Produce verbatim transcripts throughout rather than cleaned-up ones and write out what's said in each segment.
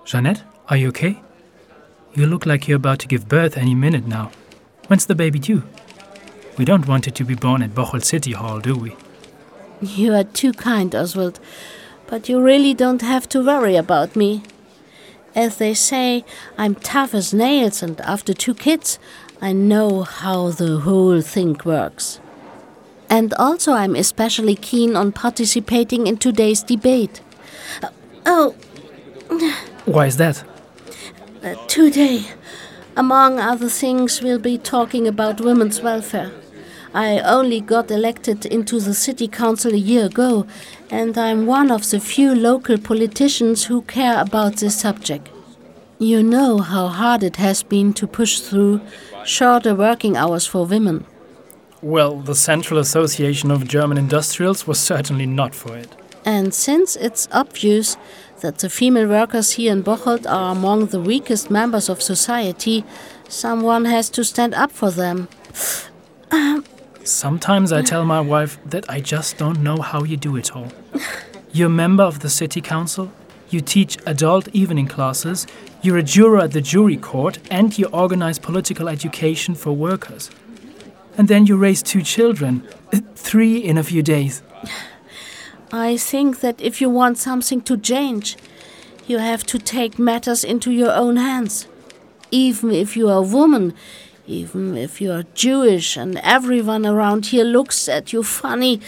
Jeanette, are you okay? You look like you're about to give birth any minute now. When's the baby due? We don't want it to be born at Bocholt City Hall, do we? You are too kind, Oswald. But you really don't have to worry about me. As they say, I'm tough as nails, and after two kids, I know how the whole thing works. And also I'm especially keen on participating in today's debate. Uh, oh... Why is that? Uh, today, among other things, we'll be talking about women's welfare. I only got elected into the city council a year ago, and I'm one of the few local politicians who care about this subject. You know how hard it has been to push through shorter working hours for women. Well, the Central Association of German Industrials was certainly not for it. And since it's obvious that the female workers here in Bocholt are among the weakest members of society, someone has to stand up for them. Um, Sometimes I tell my wife that I just don't know how you do it all. You're a member of the city council, you teach adult evening classes, you're a juror at the jury court, and you organize political education for workers. And then you raise two children, three in a few days. I think that if you want something to change, you have to take matters into your own hands. Even if you are a woman, even if you are Jewish and everyone around here looks at you funny.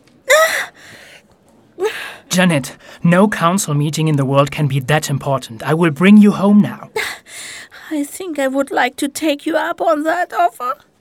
Janet, no council meeting in the world can be that important. I will bring you home now. I think I would like to take you up on that offer.